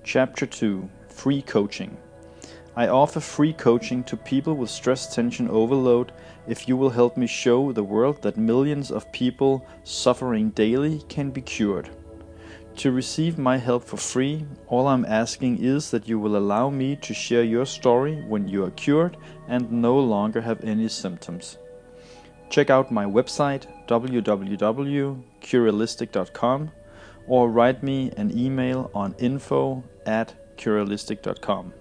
Chapter 2: Free Coaching. I offer free coaching to people with stress tension overload if you will help me show the world that millions of people suffering daily can be cured. To receive my help for free, all I'm asking is that you will allow me to share your story when you are cured and no longer have any symptoms. Check out my website www.curalistic.com or write me an email on info@curalistic.com.